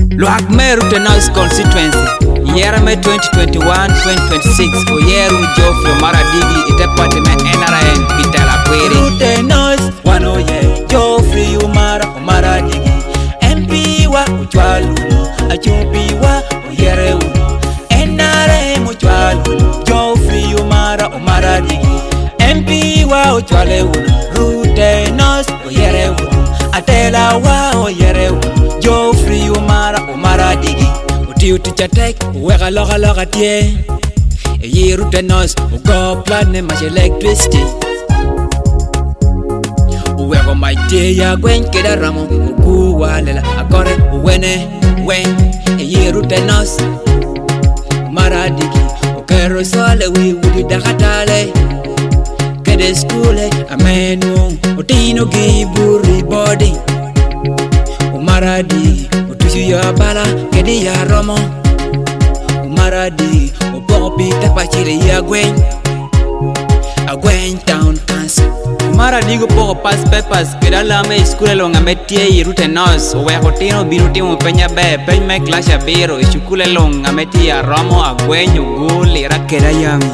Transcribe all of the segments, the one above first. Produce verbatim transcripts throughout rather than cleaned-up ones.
Luak Meru Tenos constituency Yerame twenty twenty-one to twenty twenty-six Oyeru Geoffrey Omaradigi Itepati me N R N Pitela Kweri Tenos Wanoye Geoffrey Omara Omaradigi M P wa Uchwaluno Achumpi wa Oyere uno N R M Uchwaluno Geoffrey Omara Omaradigi M P wa Uchwale uno Rutenos Oyere uno Atela wa Oyere uno Geoffrey Omara Omaradigi Uti uti chatek Uweka loka loka tie Eyi Rutenos Ugo plane mash electricity Uweko maite ya gwen keda ramo Ugu walela akore uwene wen Eyi Rutenos Omaradigi Ukero sole wi udi dakatale Kede skule amenu Utino giburi body Omaradigi Utusu ya bala kede ya romo Omaradigi Ubopi tapachile ya gwen A gwen town council Omaradigi poko pass papers Keda lame skule longa metie Yi Rutenos Uweko tino binu timu penya be Penye klasha biro Ishukule longa metie ya romo A gwen uguli Ira keda yami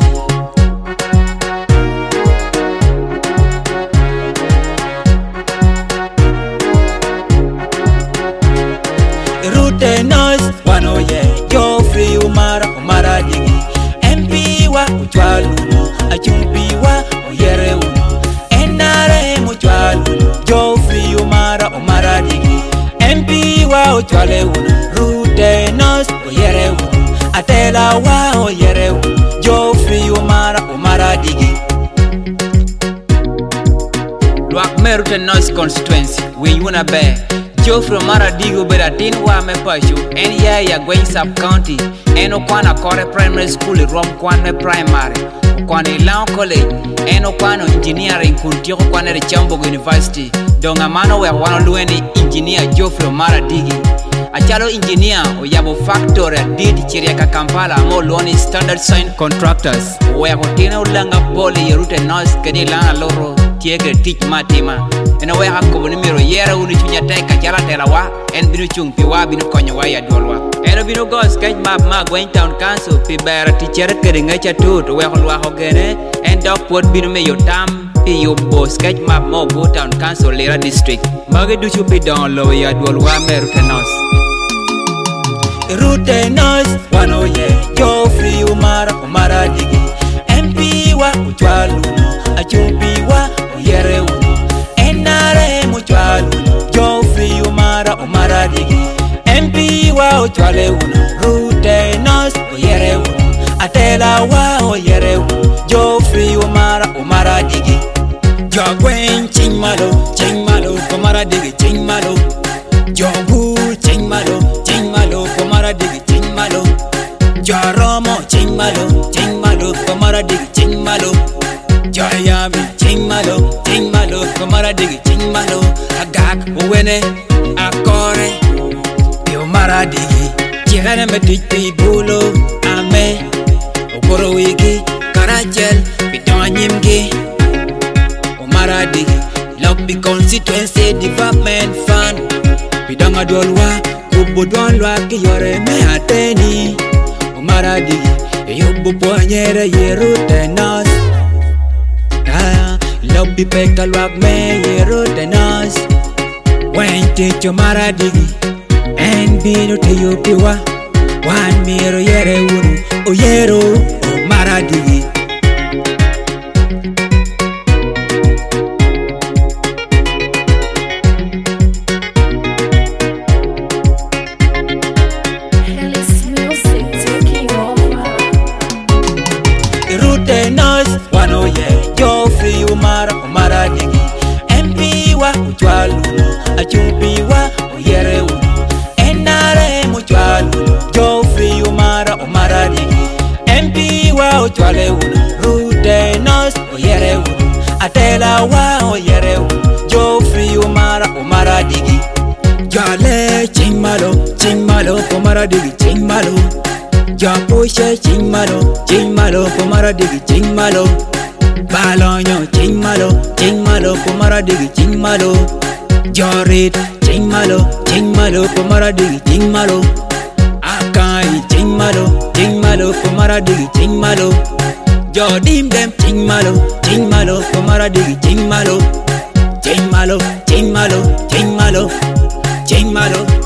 Rutenos Wanoye Geoffrey Omara Omaradigi M P wa Uchwaluno Achumpi wa Oyere uno N R M Uchwaluno Geoffrey Omara Omaradigi M P wa Uchwale uno Rutenos Oyere uno Atela wa Oyere uno Geoffrey Omara Omaradigi Luak Meru Tenos constituency Winyuna be Geoffrey Omaradigi beda tin wa me pashu En ya ya gwen sub county Eno kwana kore primary school Rom kwan me primary Kwana Ilan college Eno kwano engineering Kuntiyoko kwana Richambogo University Donga mano we wano lueni engineer Geoffrey Omaradigi Achalo engineer Oyabo factory Did chiriaka Kampala Mo luoni standard sign contractors Uwe kutine ulanga poli Yi Rutenos Keni lana loro Tiege teach matima Eno we hakobo nimero Yere uni chunya taika Jala tela wa En binu chung piwa binu konya wa ya dolwa Eno binu go sketch map ma Gwen town council Pi bera teacher kering echa tut Uwe holwa hogene En dog put binu me yotam Pi yobo sketch map mo Go town council Lera district Mage duchu pi don lo ya dolwa Meru Tenos Rutenos Wanoye Geoffrey Omara Omaradigi M P wa Uchwaluno Achumpi wa Oyere uno N R M Uchwaluno Geoffrey Omara Omaradigi M P wa Uchwale uno Rutenos Oyere uno Atela wa Oyere uno Geoffrey Omara Omaradigi Jogwen ching malo ching malo Omaradigi ching malo Jogu ching malo ching malo Omaradigi ching malo Joromo ching malo ching malo Omaradigi ching malo Joyami ching malo ching malo Omaradigi ching malo Agak uwene akore Pi Omaradigi Chigane me titi bulo ame Okoro wiki karachel Pitonyimgi Omaradigi Lopi constituency development fund Pidanga dolwa kubo dolwa Kiyore me ateni Omaradigi Yobu poanyere Yi Rutenos Lopi peka luak me Yi Rutenos Wente Omaradigi En binu te yopiwa Wan miro yere unu Oyero Omaradigi Rutenos Wanoye Geoffrey Omara Omaradigi M P wa Uchwaluno Achumpi wa Oyere uno N R M Uchwaluno Geoffrey Omara Omaradigi M P wa Uchwale uno Rutenos Oyere uno Atela wa Oyere uno Geoffrey Omara Omaradigi Jale ching malo ching malo Omaradigi ching malo Japushe ching malo ching malo Omaradigi ching malo Balonyo ching malo ching malo Omaradigi ching malo Jorit, ching malo, ching malo, Pomaradigi, ching malo. Akai, ching malo, ching malo, Pomaradigi, ching malo. Jodim dem, ching malo, ching malo, Pomaradigi, ching malo. Ching malo, ching malo, ching malo, ching malo.